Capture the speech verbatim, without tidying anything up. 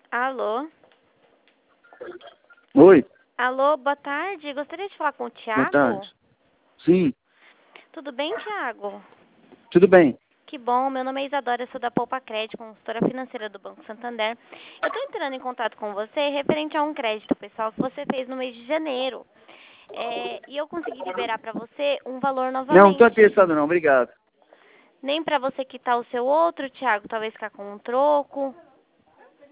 Alô? Oi, Alô, boa tarde. Gostaria de falar com o boa Thiago? tarde. Sim, Tudo bem, Thiago? tudo bem. Que bom, meu nome é Isadora, eu sou da Poupa Crédito, consultora financeira do Banco Santander. Eu estou entrando em contato com você referente a um crédito, pessoal, que você fez no mês de janeiro. É, e eu consegui liberar para você um valor Não, não estou novamente. interessado não, obrigado. Nem para você quitar o seu outro, Thiago, talvez ficar com um troco.